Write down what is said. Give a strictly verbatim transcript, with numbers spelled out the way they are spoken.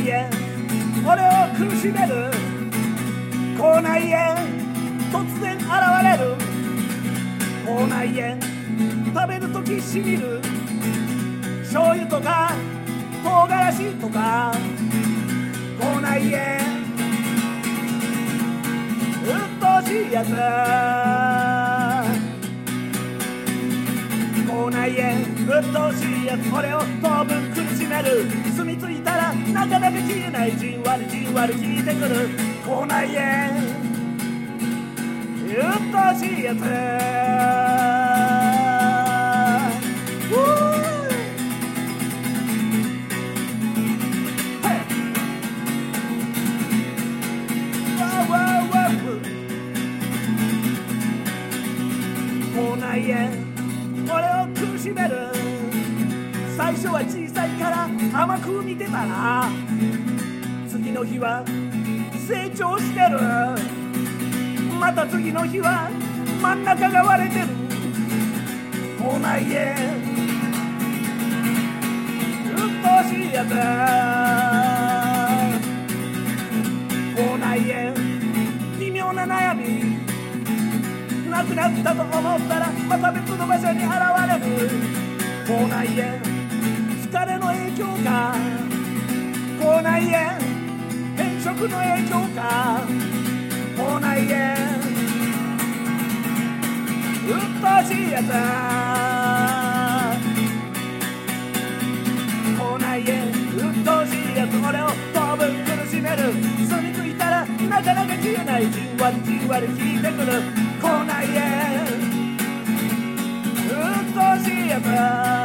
内へ俺を苦しめる口内へ突然現れる口内へ食べるときしみる醤油とか唐辛子とか口内へうっとうしいやつ口内へうっとうしいやつ俺を当分苦しめる住み着いたらなかなか消えないじんわりじんわり効いてくる口内へうっとうしいやつ口内へ俺を苦しめる最初は小さいから甘く見てたら次の日は成長してるまた次の日は真ん中が割れてる口内へうっとうしいやつ口内へ微妙な悩みなくなったと思ったらまた別の場所に現れる口内へ疲れの影響か口内へ変色の影響か口内へうっとうしいやつ口内へうっとうしいやつ俺を当分苦しめる住み着いたらなかなか消えないじんわりじんわり効いてくる口内へうっとうしいやつ